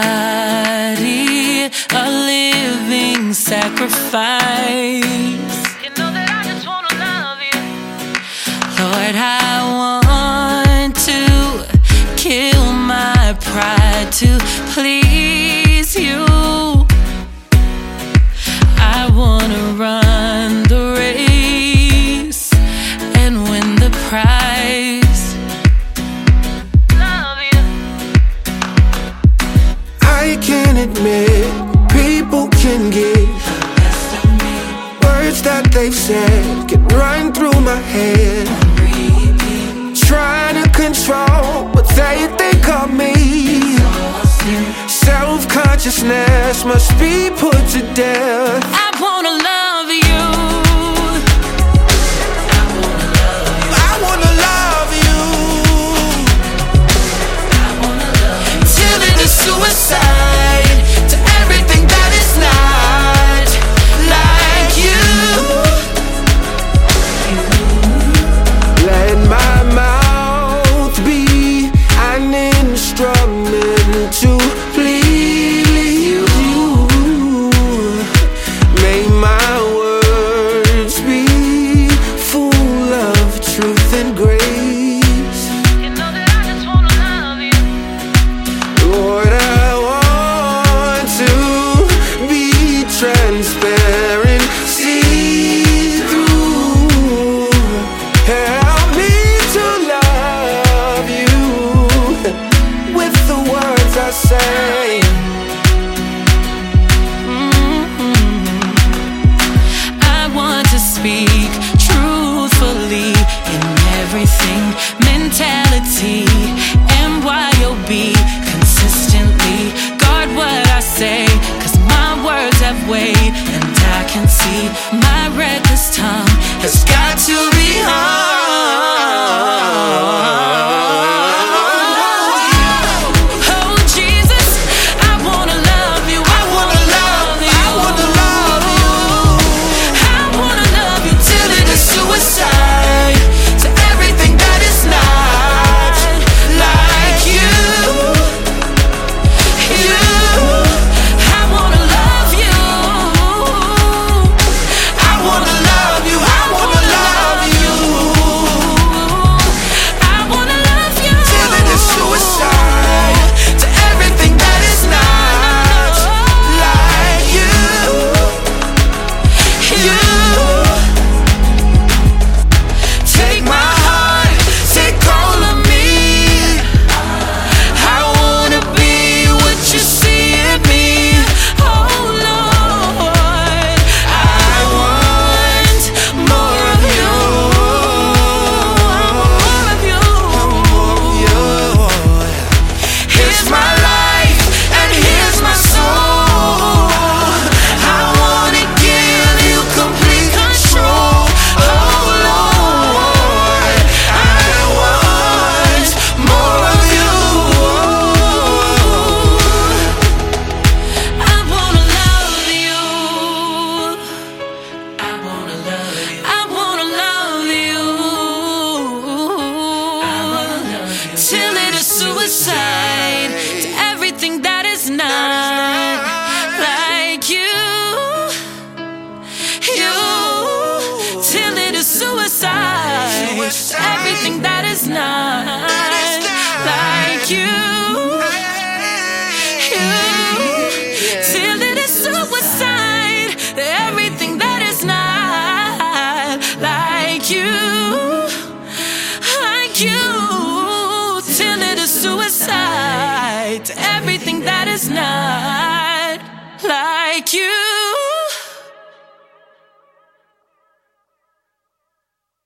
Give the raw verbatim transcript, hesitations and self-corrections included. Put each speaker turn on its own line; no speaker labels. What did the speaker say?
body a living sacrifice.
You know that I just wanna love you.
Lord, I want to kill my pride to please you. I wanna run the race and win the prize.
Love you.
I can admit people can get words that they've said can run through my head, trying to control what they think of me. Self-consciousness must be put to death.
I wanna love you.
I wanna love you till it is suicide, to everything that is not like you. Let my mouth be an instrument to please you. May my words be full of truth and grace.
You know that I just wanna love you.
Lord, I want to be transparent, see through. Help me to love you with the words I say.
I want to speak truthfully in everything, mentality, M Y O B, consistently. Guard what I say, cause my words have weight, and I can see my reckless tongue has got to be hard. Oh Jesus, I wanna love you. I wanna love you.
I wanna love you
I wanna love you till it is
suicide, to everything that is not like you.
you. I wanna love you.
I wanna love you. I wanna love you
I wanna love you
till it is suicide, to everything that is not like you. You take my heart, take all of me. I wanna be what you see in me.
Oh Lord,
I want more of you.
more of you.
You. Here's my life and here's my soul. I wanna give you complete control. Oh Lord, I want more of you.
I wanna love you. I wanna love you. I wanna love you. I wanna love you till it is suicide, to everything that is not like you. You till it is suicide, to everything that is not like you. You till it is suicide, to everything that is not like you, like you. Till it is suicide, to everything that is not.